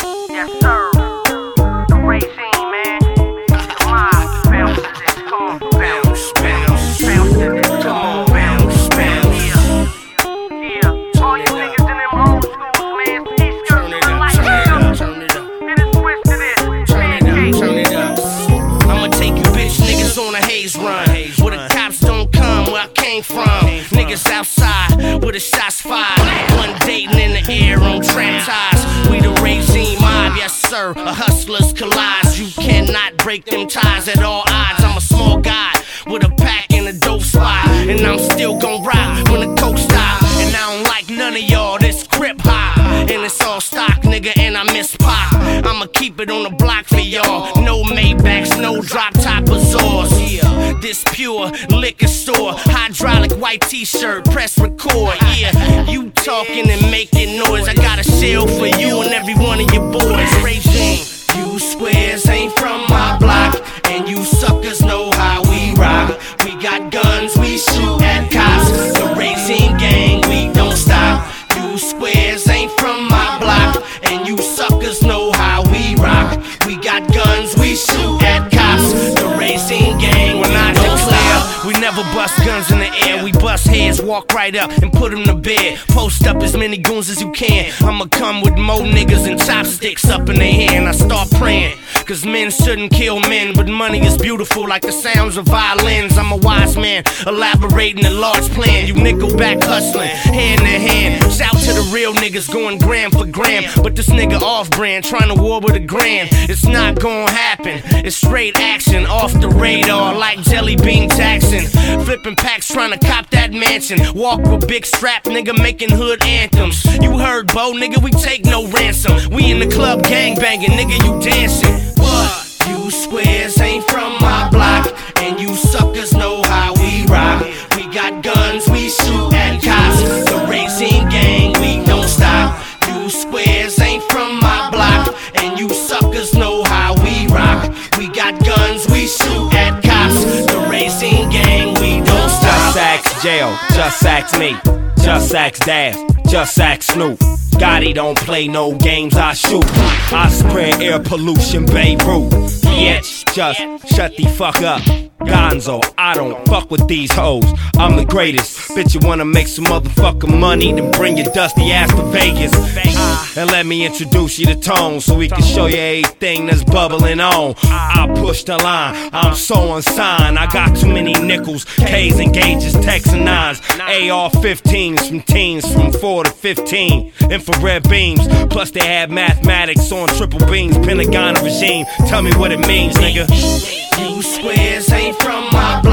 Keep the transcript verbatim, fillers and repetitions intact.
Yes, sir. The regime, man. Come on, bounce to this. Come on, bounce, bounce, bounce to this. Come on, bounce, bounce. Yeah, yeah. All you niggas in them old schools, man. T-skirts look like hell. Turn it up. Hit a twist to this. Turn it up, turn it up. I'ma take you bitch niggas on a haze run. Where the cops don't come where I came from. Niggas outside where the shots fired. One dating in the air on tram ties. We the regime mob, yes sir. A hustlers collide. You cannot break them ties at all odds. I'm a small guy with a pack and a dope spot. And I'm still gon' rock when the coke stop. And I don't like none of y'all, this crip hop. And it's all stock, nigga, and I miss pop. I'ma keep it on the block for y'all. No Maybachs, no drop top Azores. Yeah, this pure liquor store. Hydraulic white t-shirt, press record. Yeah, you talking and making noise. I got a shell for you and every one of your boys. Regime, you squares ain't from my block. And you suckers know how we rock. We got guns, we shoot at cops. The regime gang, we don't stop. You squares ain't from my block. And you suckers know how we rock. We got guns, we shoot at cops. The regime gang, when I don't stop. We never bust guns in the air. We bust heads, walk right up and put them to bed. Post up as many goons as you can. I'ma come with more niggas and chopsticks up in their hand. I start praying, cause men shouldn't kill men. But money is beautiful like the sounds of violins. I'm a wise man, elaborating a large plan. You nickelback hustling, hand in hand. Shout to the real niggas going gram for gram. But this nigga off brand, trying to war with a grand. It's not gonna happen, it's straight action. Off the radar like Jelly Bean Jackson. Flipping packs, trying to cop that mansion. Walk with big strap, nigga, making hood anthems. You heard, Bo, nigga, we take no ransom. We in the club gang banging, nigga, you dancing. What? You squares ain't from my block. And you suckers know how we rock. We got guns, we shoot at cops. The regime gang, we don't stop. You squares ain't from my block. And you suckers know how we rock. We got guns, we shoot at cops. The regime gang, we don't stop. Just ask jail, just ask me. Just ask Dash, just ask Snoop. Gotti don't play no games, I shoot. I spread air pollution, Beirut. Bitch, just shut the fuck up. Gonzo, I don't fuck with these hoes. I'm the greatest. Bitch, you wanna make some motherfucking money, then bring your dusty ass to Vegas. And let me introduce you to Tone, so we can show you everything that's bubbling on. I push the line, I'm so unsigned. I got too many nickels, K's and gauges, Texs and nines, A R fifteens from teens from four to fifteen. Infrared beams, plus they have mathematics on triple beams. Pentagon regime, tell me what it means, nigga. You squares ain't from my